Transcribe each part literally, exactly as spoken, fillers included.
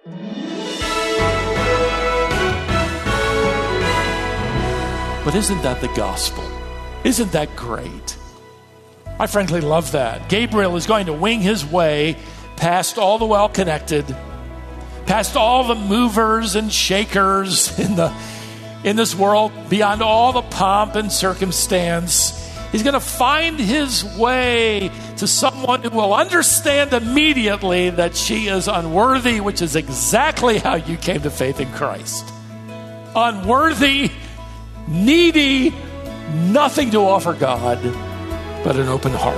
But isn't that the gospel? Isn't that great? I frankly love that. Gabriel is going to wing his way past all the well-connected, past all the movers and shakers in the in this world, beyond all the pomp and circumstance. He's going to find his way to someone who will understand immediately that she is unworthy, which is exactly how you came to faith in Christ. Unworthy, needy, nothing to offer God but an open heart.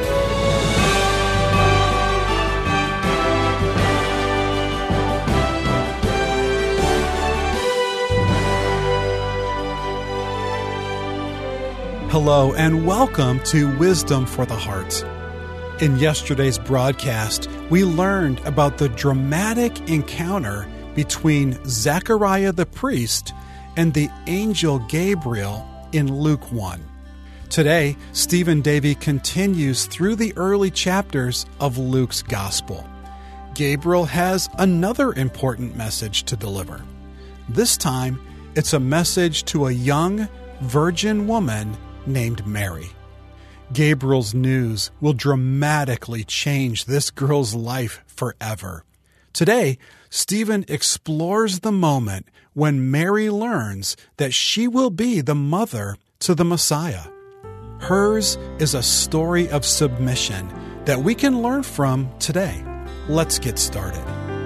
Hello and welcome to Wisdom for the Heart. In yesterday's broadcast, we learned about the dramatic encounter between Zechariah the priest and the angel Gabriel in Luke one. Today, Stephen Davey continues through the early chapters of Luke's Gospel. Gabriel has another important message to deliver. This time, it's a message to a young virgin woman named Mary. Gabriel's news will dramatically change this girl's life forever. Today, Stephen explores the moment when Mary learns that she will be the mother to the Messiah. Hers is a story of submission that we can learn from today. Let's get started.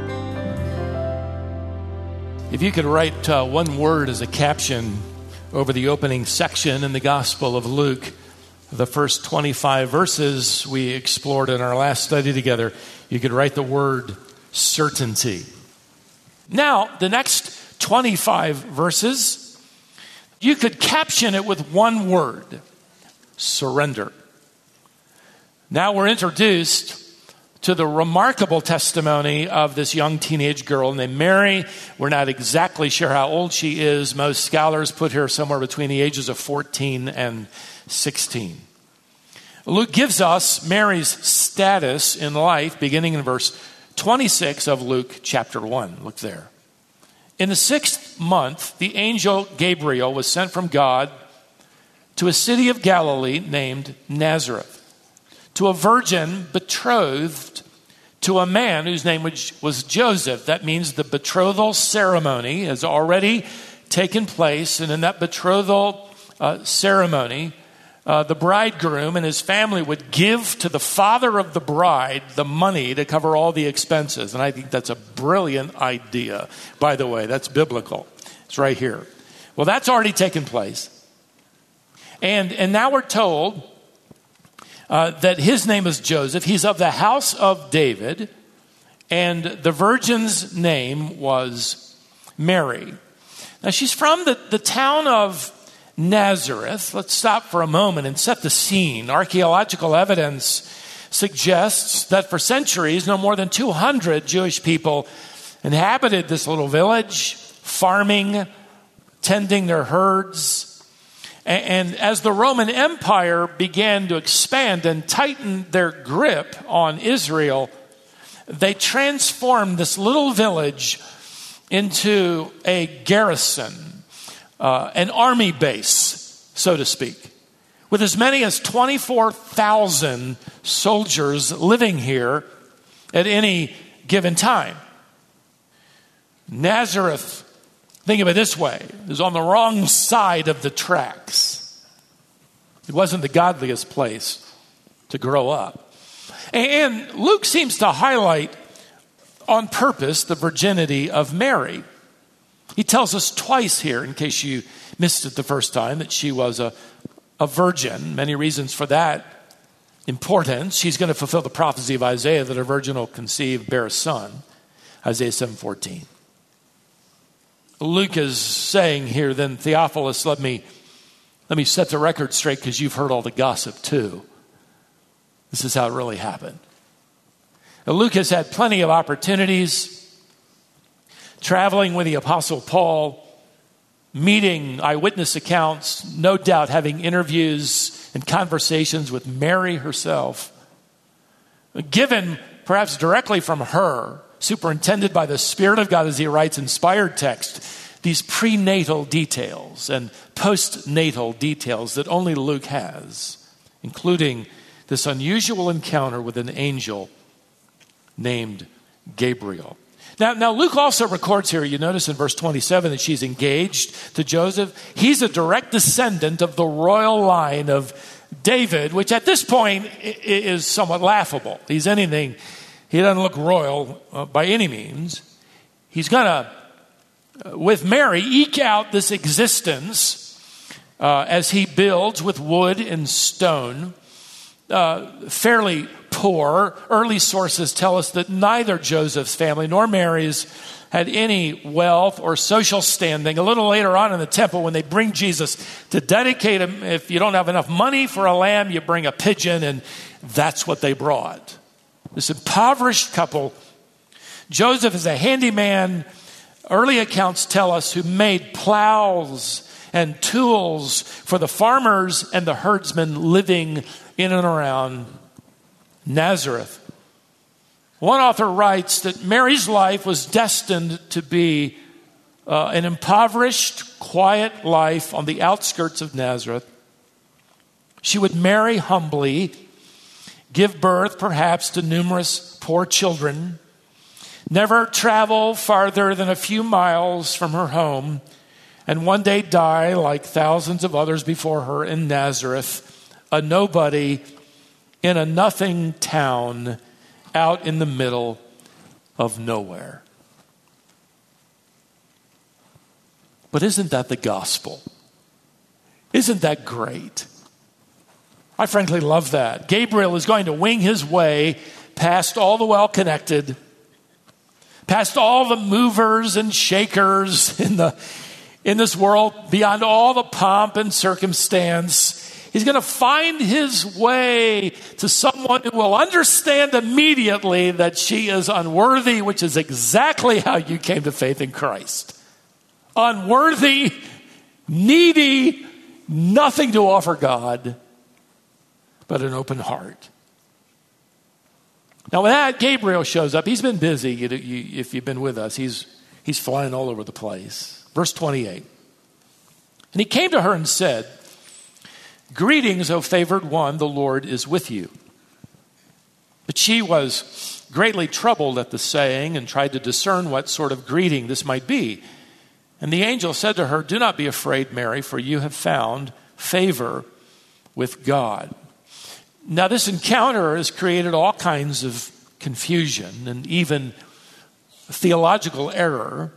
If you could write uh, one word as a caption over the opening section in the Gospel of Luke, the first twenty-five verses we explored in our last study together, you could write the word certainty. Now, the next twenty-five verses, you could caption it with one word: surrender. Now we're introduced to the remarkable testimony of this young teenage girl named Mary. We're not exactly sure how old she is. Most scholars put her somewhere between the ages of fourteen and sixteen. Luke gives us Mary's status in life beginning in verse twenty-six of Luke chapter one. Look there. In the sixth month, the angel Gabriel was sent from God to a city of Galilee named Nazareth, to a virgin betrothed to a man whose name was Joseph. That means the betrothal ceremony has already taken place. And in that betrothal uh, ceremony, uh, the bridegroom and his family would give to the father of the bride the money to cover all the expenses. And I think that's a brilliant idea. By the way, that's biblical. It's right here. Well, that's already taken place. And, and now we're told Uh, that his name is Joseph. He's of the house of David, and the virgin's name was Mary. Now, she's from the, the town of Nazareth. Let's stop for a moment and set the scene. Archaeological evidence suggests that for centuries, no more than two hundred Jewish people inhabited this little village, farming, tending their herds. And as the Roman Empire began to expand and tighten their grip on Israel, they transformed this little village into a garrison, uh, an army base, so to speak, with as many as twenty-four thousand soldiers living here at any given time. Nazareth, think of it this way, is on the wrong side of the tracks. It wasn't the godliest place to grow up. And Luke seems to highlight on purpose the virginity of Mary. He tells us twice here, in case you missed it the first time, that she was a, a virgin. Many reasons for that importance. She's going to fulfill the prophecy of Isaiah that a virgin will conceive, bear a son. Isaiah seven fourteen. Luke is saying here, then, Theophilus, let me, let me set the record straight because you've heard all the gossip too. This is how it really happened. Now, Luke has had plenty of opportunities traveling with the Apostle Paul, meeting eyewitness accounts, no doubt having interviews and conversations with Mary herself, given perhaps directly from her superintended by the Spirit of God as he writes inspired text, these prenatal details and postnatal details that only Luke has, including this unusual encounter with an angel named Gabriel. Now, now, Luke also records here, you notice in verse twenty-seven, that she's engaged to Joseph. He's a direct descendant of the royal line of David, which at this point is somewhat laughable. He's anything, he doesn't look royal uh, by any means. He's going to, uh, with Mary, eke out this existence uh, as he builds with wood and stone. Uh, fairly poor. Early sources tell us that neither Joseph's family nor Mary's had any wealth or social standing. A little later on in the temple, when they bring Jesus to dedicate him, if you don't have enough money for a lamb, you bring a pigeon, and that's what they brought. This impoverished couple. Joseph is a handyman, early accounts tell us, who made plows and tools for the farmers and the herdsmen living in and around Nazareth. One author writes that Mary's life was destined to be uh, an impoverished, quiet life on the outskirts of Nazareth. She would marry humbly, give birth perhaps to numerous poor children, never travel farther than a few miles from her home, and one day die like thousands of others before her in Nazareth, a nobody in a nothing town out in the middle of nowhere. But isn't that the gospel? Isn't that great? I frankly love that. Gabriel is going to wing his way past all the well-connected, past all the movers and shakers in the in this world, beyond all the pomp and circumstance. He's going to find his way to someone who will understand immediately that she is unworthy, which is exactly how you came to faith in Christ. Unworthy, needy, nothing to offer God, but an open heart. Now, with that, Gabriel shows up. He's been busy. You, you, if you've been with us, he's he's flying all over the place. Verse twenty-eight. And he came to her and said, "Greetings, O favored one, the Lord is with you." But she was greatly troubled at the saying and tried to discern what sort of greeting this might be. And the angel said to her, "Do not be afraid, Mary, for you have found favor with God." Now, this encounter has created all kinds of confusion and even theological error.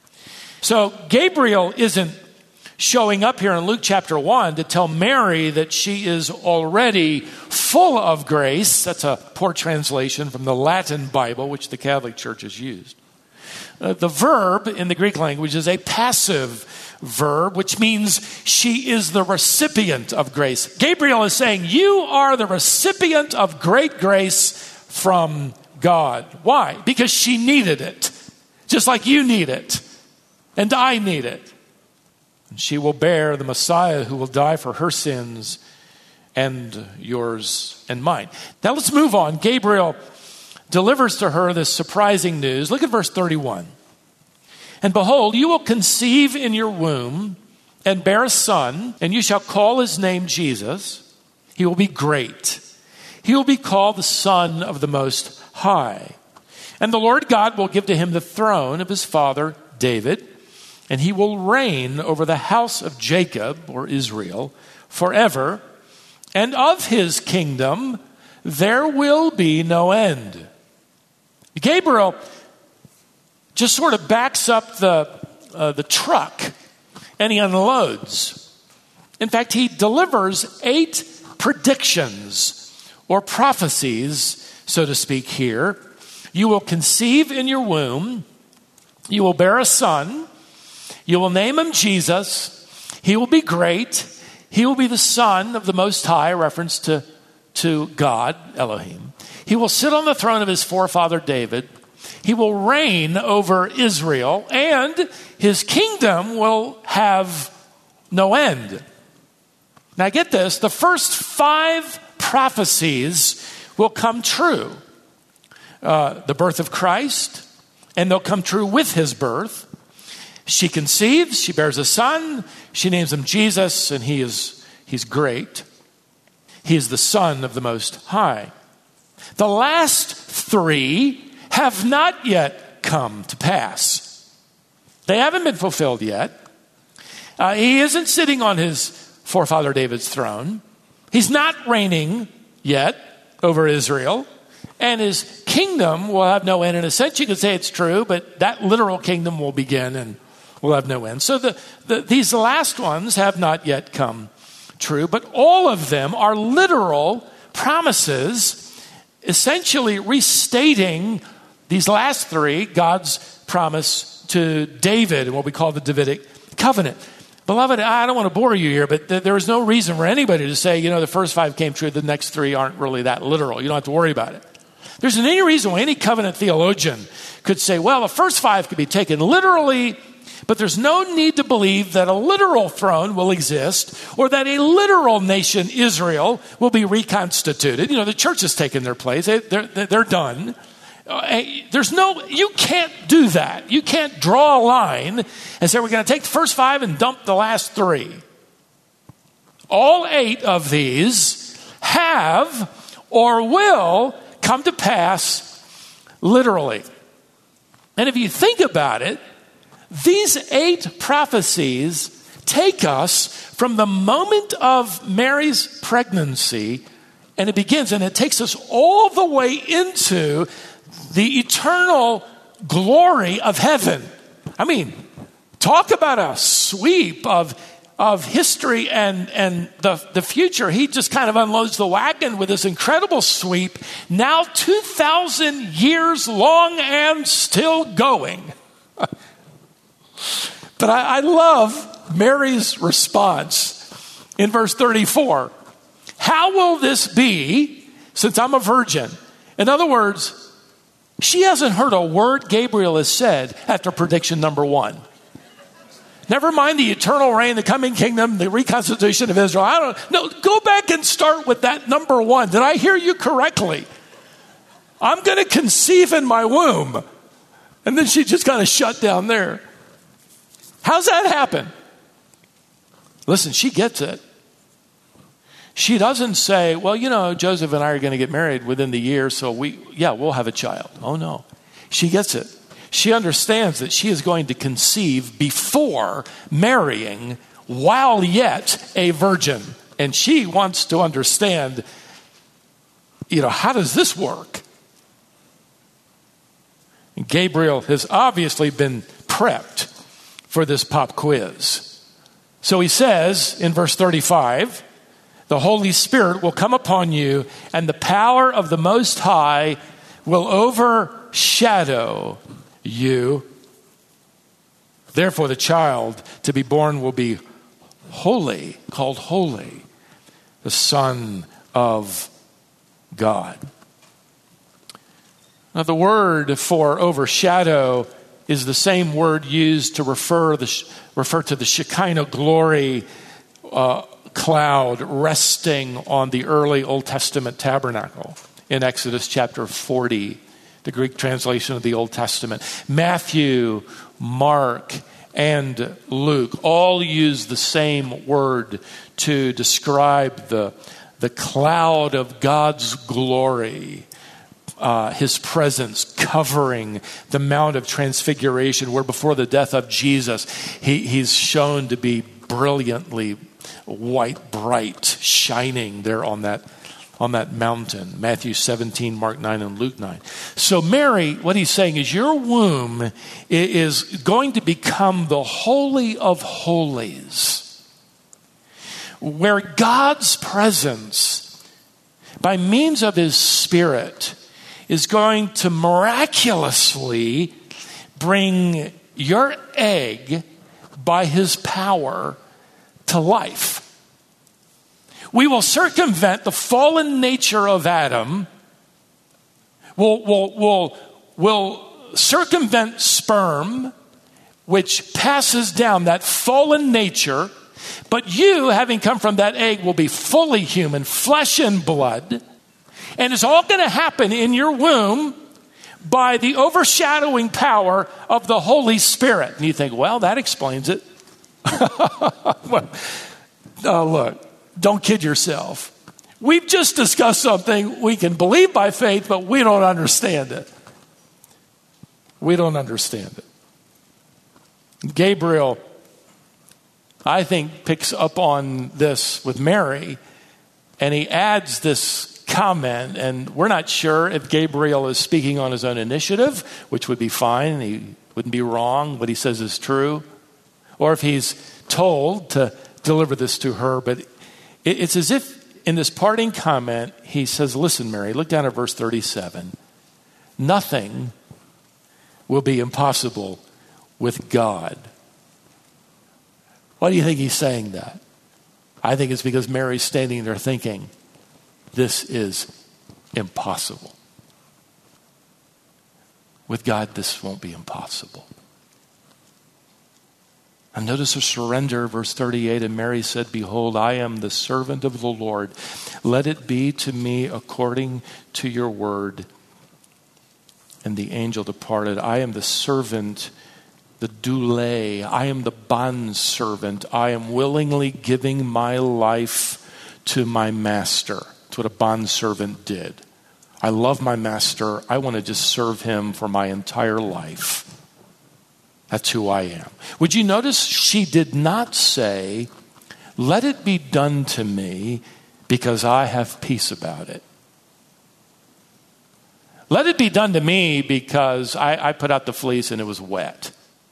So Gabriel isn't showing up here in Luke chapter one to tell Mary that she is already full of grace. That's a poor translation from the Latin Bible, which the Catholic Church has used. Uh, the verb in the Greek language is a passive verb, which means she is the recipient of grace. Gabriel is saying, you are the recipient of great grace from God. Why? Because she needed it, just like you need it, and I need it. And she will bear the Messiah who will die for her sins and yours and mine. Now let's move on. Gabriel delivers to her this surprising news. Look at verse thirty-one. "And behold, you will conceive in your womb and bear a son, and you shall call his name Jesus. He will be great. He will be called the Son of the Most High. And the Lord God will give to him the throne of his father David, and he will reign over the house of Jacob," or Israel, "forever, and of his kingdom there will be no end." Gabriel just sort of backs up the uh, the truck and he unloads. In fact, he delivers eight predictions or prophecies, so to speak, here. You will conceive in your womb. You will bear a son. You will name him Jesus. He will be great. He will be the Son of the Most High, reference to, to God, Elohim. He will sit on the throne of his forefather David. He will reign over Israel, and his kingdom will have no end. Now get this, the first five prophecies will come true. Uh, the birth of Christ, and they'll come true with his birth. She conceives, she bears a son, she names him Jesus, and he is he's great. He is the Son of the Most High. The last three have not yet come to pass. They haven't been fulfilled yet. Uh, he isn't sitting on his forefather David's throne. He's not reigning yet over Israel. And his kingdom will have no end. In a sense, you could say it's true, but that literal kingdom will begin and will have no end. So the, the, these last ones have not yet come true, but all of them are literal promises, essentially restating these last three, God's promise to David and what we call the Davidic covenant. Beloved, I don't want to bore you here, but th- there is no reason for anybody to say, you know, the first five came true, the next three aren't really that literal. You don't have to worry about it. There isn't any reason why any covenant theologian could say, well, the first five could be taken literally, but there's no need to believe that a literal throne will exist or that a literal nation, Israel, will be reconstituted. You know, the church has taken their place. They, they're, they're done. Uh, there's no, you can't do that. You can't draw a line and say, we're going to take the first five and dump the last three. All eight of these have or will come to pass literally. And if you think about it, these eight prophecies take us from the moment of Mary's pregnancy, and it begins, and it takes us all the way into the eternal glory of heaven. I mean, talk about a sweep of of history and, and the, the future. He just kind of unloads the wagon with this incredible sweep, now two thousand years long and still going. But I, I love Mary's response in verse thirty-four. How will this be since I'm a virgin? In other words, she hasn't heard a word Gabriel has said after prediction number one. Never mind the eternal reign, the coming kingdom, the reconstitution of Israel. I don't know. Go back and start with that number one. Did I hear you correctly? I'm going to conceive in my womb. And then she just kind of shut down there. How's that happen? Listen, she gets it. She doesn't say, well, you know, Joseph and I are going to get married within the year, so we, yeah, we'll have a child. Oh, no. She gets it. She understands that she is going to conceive before marrying while yet a virgin. And she wants to understand, you know, how does this work? And Gabriel has obviously been prepped for this pop quiz. So he says in verse thirty-five, the Holy Spirit will come upon you, and the power of the Most High will overshadow you. Therefore, the child to be born will be holy, called holy, the Son of God. Now, the word for overshadow is the same word used to refer the refer to the Shekinah glory uh, cloud resting on the early Old Testament tabernacle in Exodus chapter forty, the Greek translation of the Old Testament. Matthew, Mark, and Luke all use the same word to describe the, the cloud of God's glory, uh, his presence covering the Mount of Transfiguration, where before the death of Jesus, he, he's shown to be brilliantly white, bright, shining there on that on that mountain. Matthew seventeen, Mark nine, and Luke nine. So Mary, what he's saying is your womb is going to become the Holy of Holies, where God's presence, by means of his Spirit, is going to miraculously bring your egg by his power to life. We will circumvent the fallen nature of Adam. We'll, we'll, we'll, we'll circumvent sperm, which passes down that fallen nature. But you, having come from that egg, will be fully human, flesh and blood. And it's all going to happen in your womb by the overshadowing power of the Holy Spirit. And you think, well, that explains it. well, oh, look, don't kid yourself. We've just discussed something we can believe by faith, but we don't understand it. We don't understand it. Gabriel, I think, picks up on this with Mary, and he adds this comment, and we're not sure if Gabriel is speaking on his own initiative, which would be fine, he wouldn't be wrong, what he says is true, or if he's told to deliver this to her, but it's as if in this parting comment, he says, listen, Mary, look down at verse thirty-seven. Nothing will be impossible with God. Why do you think he's saying that? I think it's because Mary's standing there thinking, this is impossible. With God, this won't be impossible. And notice her surrender, verse thirty-eight, and Mary said, behold, I am the servant of the Lord. Let it be to me according to your word. And the angel departed. I am the servant, the doulé. I am the bondservant. I am willingly giving my life to my master. That's what a bondservant did. I love my master. I want to just serve him for my entire life. That's who I am. Would you notice she did not say, let it be done to me because I have peace about it. Let it be done to me because I, I put out the fleece and it was wet.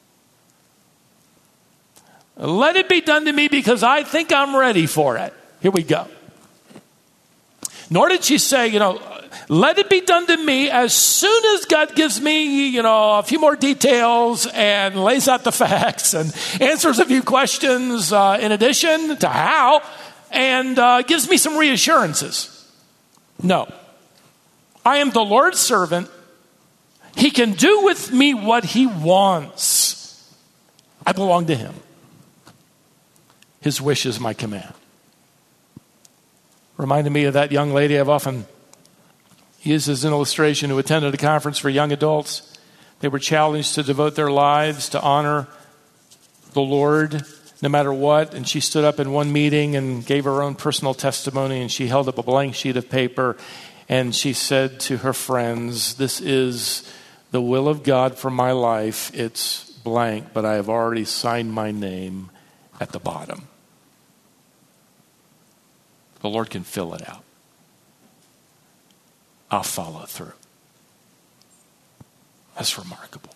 Let it be done to me because I think I'm ready for it. Here we go. Nor did she say, you know, let it be done to me as soon as God gives me, you know, a few more details and lays out the facts and answers a few questions uh, in addition to how and uh, gives me some reassurances. No. I am the Lord's servant. He can do with me what he wants. I belong to him. His wish is my command. Reminded me of that young lady I've often used as an illustration who attended a conference for young adults. They were challenged to devote their lives to honor the Lord no matter what. And she stood up in one meeting and gave her own personal testimony, and she held up a blank sheet of paper and she said to her friends, this is the will of God for my life. It's blank, but I have already signed my name at the bottom. The Lord can fill it out. I'll follow through. That's remarkable.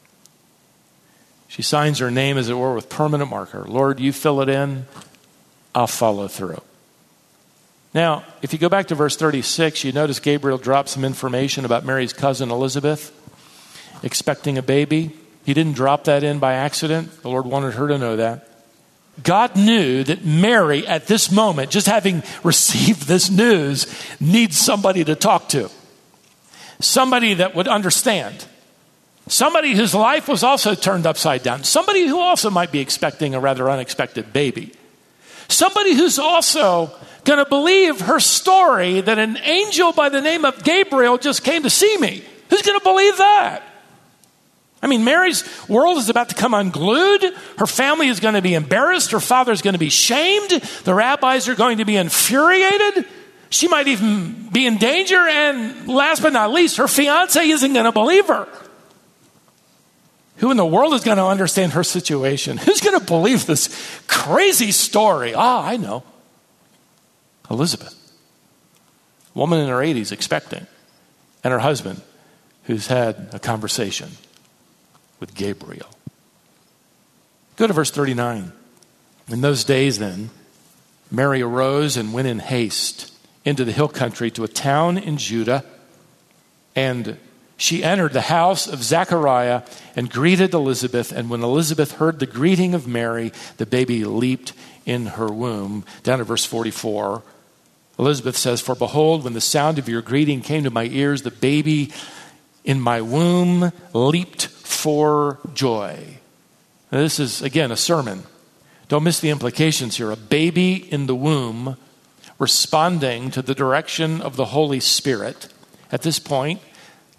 She signs her name, as it were, with permanent marker. Lord, you fill it in, I'll follow through. Now, if you go back to verse thirty-six, you notice Gabriel drops some information about Mary's cousin Elizabeth, expecting a baby. He didn't drop that in by accident. The Lord wanted her to know that. God knew that Mary, at this moment, just having received this news, needs somebody to talk to. Somebody that would understand. Somebody whose life was also turned upside down. Somebody who also might be expecting a rather unexpected baby. Somebody who's also going to believe her story that an angel by the name of Gabriel just came to see me. Who's going to believe that? I mean, Mary's world is about to come unglued. Her family is going to be embarrassed. Her father is going to be shamed. The rabbis are going to be infuriated. She might even be in danger. And last but not least, her fiance isn't going to believe her. Who in the world is going to understand her situation? Who's going to believe this crazy story? Ah, I know. Elizabeth. Woman in her eighties expecting. And her husband who's had a conversation with Gabriel. Go to verse thirty-nine. In those days then, Mary arose and went in haste into the hill country to a town in Judah, and she entered the house of Zechariah and greeted Elizabeth. And when Elizabeth heard the greeting of Mary, the baby leaped in her womb. Down to verse forty-four, Elizabeth says, for behold, when the sound of your greeting came to my ears, the baby in my womb leaped for joy. Now, this is, again, a sermon. Don't miss the implications here. A baby in the womb responding to the direction of the Holy Spirit. At this point,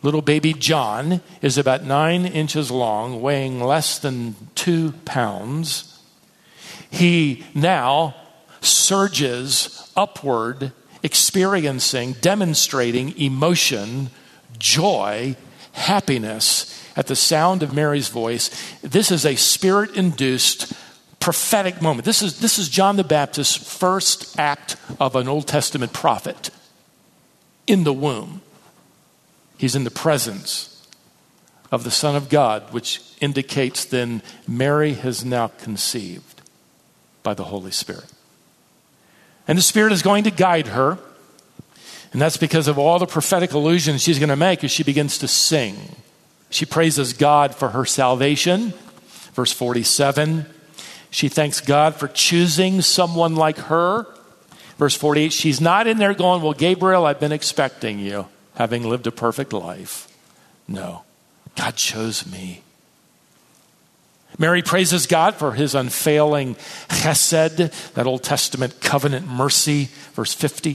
Little baby John is about nine inches long, weighing less than two pounds. He now surges upward, experiencing, demonstrating emotion, joy, happiness at the sound of Mary's voice. This is a spirit-induced prophetic moment. This is, this is John the Baptist's first act of an Old Testament prophet in the womb. He's in the presence of the Son of God, which indicates then Mary has now conceived by the Holy Spirit. And the Spirit is going to guide her. And that's because of all the prophetic allusions she's going to make as she begins to sing. She praises God for her salvation. Verse forty-seven, she thanks God for choosing someone like her. Verse forty-eight, she's not in there going, well, Gabriel, I've been expecting you, having lived a perfect life. No, God chose me. Mary praises God for his unfailing chesed, that Old Testament covenant mercy. Verse fifty.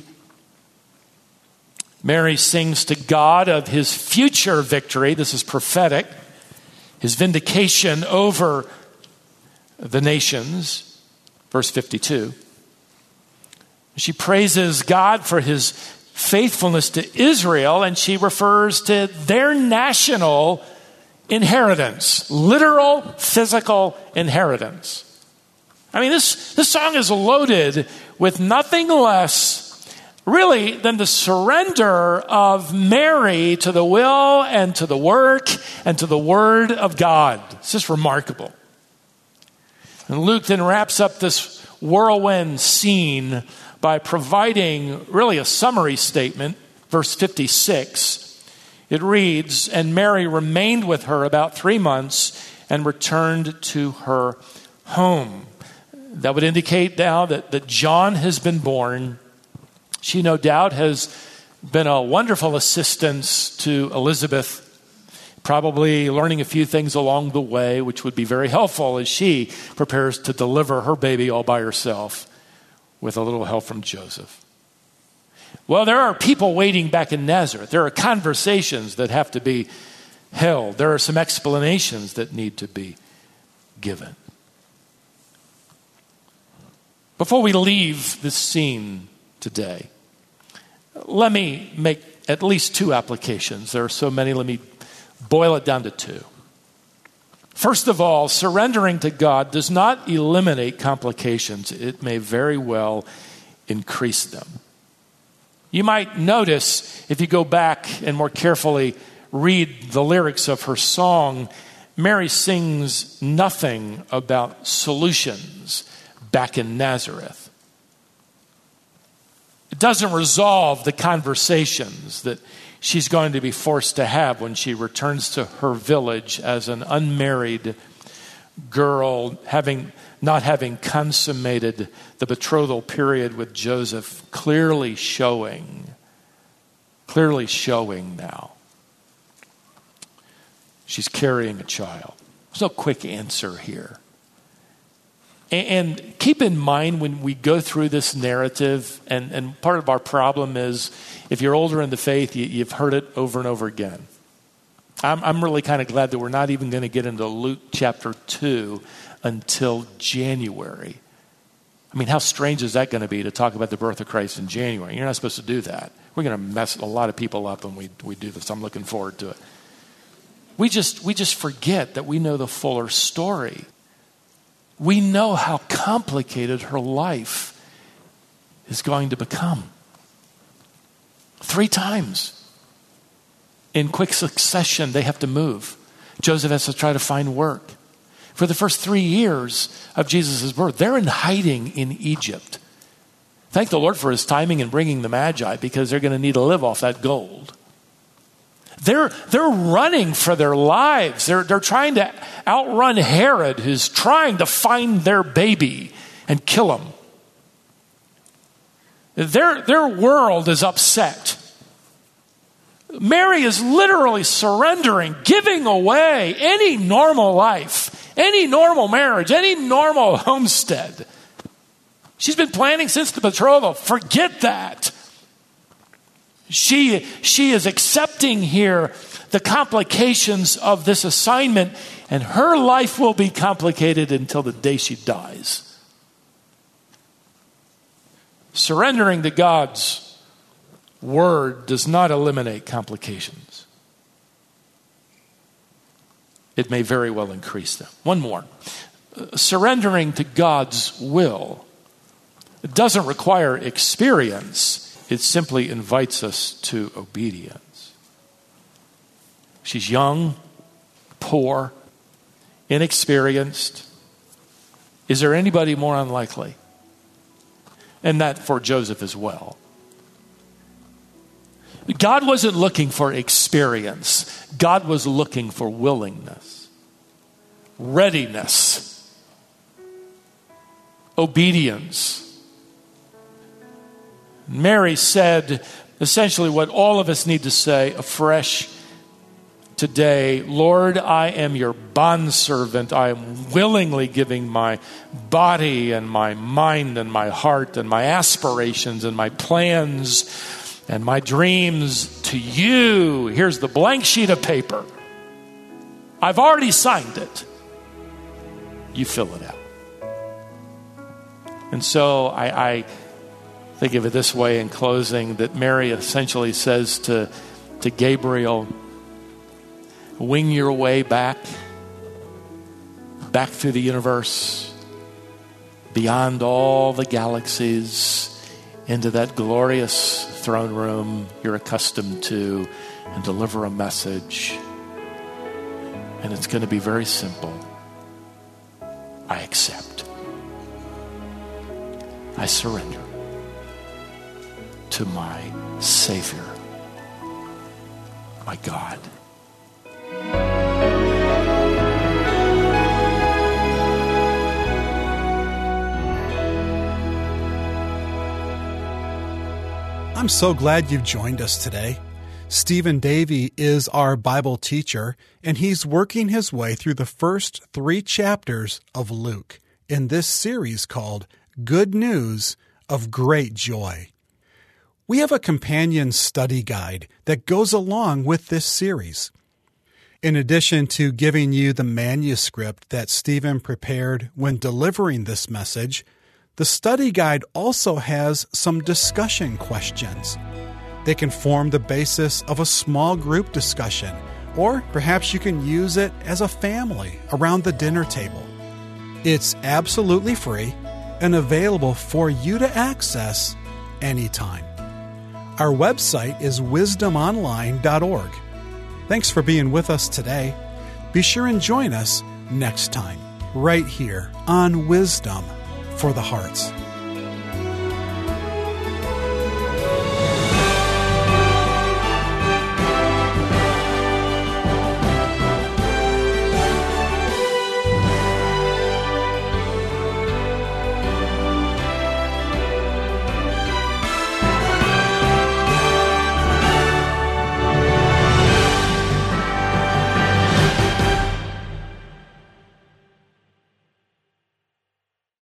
Mary sings to God of his future victory. This is prophetic. His vindication over the nations. Verse fifty-two. She praises God for his faithfulness to Israel, and she refers to their national inheritance, literal, physical inheritance. I mean, this, this song is loaded with nothing less, really, than the surrender of Mary to the will and to the work and to the word of God. It's just remarkable. And Luke then wraps up this whirlwind scene by providing really a summary statement. Verse fifty-six. It reads, and Mary remained with her about three months and returned to her home. That would indicate now that, that John has been born. She no doubt has been a wonderful assistance to Elizabeth, probably learning a few things along the way, which would be very helpful as she prepares to deliver her baby all by herself with a little help from Joseph. Well, there are people waiting back in Nazareth. There are conversations that have to be held. There are some explanations that need to be given. Before we leave this scene today, let me make at least two applications. There are so many, let me boil it down to two. First of all, surrendering to God does not eliminate complications. It may very well increase them. You might notice, if you go back and more carefully read the lyrics of her song, Mary sings nothing about solutions back in Nazareth. It doesn't resolve the conversations that she's going to be forced to have when she returns to her village as an unmarried girl, having not having consummated the betrothal period with Joseph, clearly showing, clearly showing now she's carrying a child. There's no quick answer here. And keep in mind when we go through this narrative, and, and part of our problem is if you're older in the faith, you, you've heard it over and over again. I'm, I'm really kind of glad that we're not even going to get into Luke chapter two until January. I mean, how strange is that going to be to talk about the birth of Christ in January? You're not supposed to do that. We're going to mess a lot of people up when we, we do this. I'm looking forward to it. We just, we just forget that we know the fuller story. We know how complicated her life is going to become. Three times in quick succession, they have to move. Joseph has to try to find work. For the first three years of Jesus' birth, they're in hiding in Egypt. Thank the Lord for his timing in bringing the Magi, because they're going to need to live off that gold. They're, they're running for their lives. They're, they're trying to outrun Herod, who's trying to find their baby and kill him. Their, their world is upset. Mary is literally surrendering, giving away any normal life, any normal marriage, any normal homestead. She's been planning since the betrothal. Forget that. She, she is accepting here the complications of this assignment, and her life will be complicated until the day she dies. Surrendering to God's word does not eliminate complications. It may very well increase them. One more. Surrendering to God's will doesn't require experience. It simply invites us to obedience. She's young, poor, inexperienced. Is there anybody more unlikely? And that for Joseph as well. God wasn't looking for experience. God was looking for willingness, readiness, obedience. Mary said essentially what all of us need to say afresh today. Lord, I am your bondservant. I am willingly giving my body and my mind and my heart and my aspirations and my plans and my dreams to you. Here's the blank sheet of paper. I've already signed it. You fill it out. And so I, I think of it this way in closing, that Mary essentially says to, to Gabriel, wing your way back, back through the universe, beyond all the galaxies, into that glorious throne room you're accustomed to, and deliver a message. And it's going to be very simple. I accept. I surrender to my Savior, my God. I'm so glad you've joined us today. Stephen Davey is our Bible teacher, and he's working his way through the first three chapters of Luke in this series called Good News of Great Joy. We have a companion study guide that goes along with this series. In addition to giving you the manuscript that Stephen prepared when delivering this message, the study guide also has some discussion questions. They can form the basis of a small group discussion, or perhaps you can use it as a family around the dinner table. It's absolutely free and available for you to access anytime. Our website is wisdom online dot org. Thanks for being with us today. Be sure and join us next time, right here on Wisdom for the Hearts.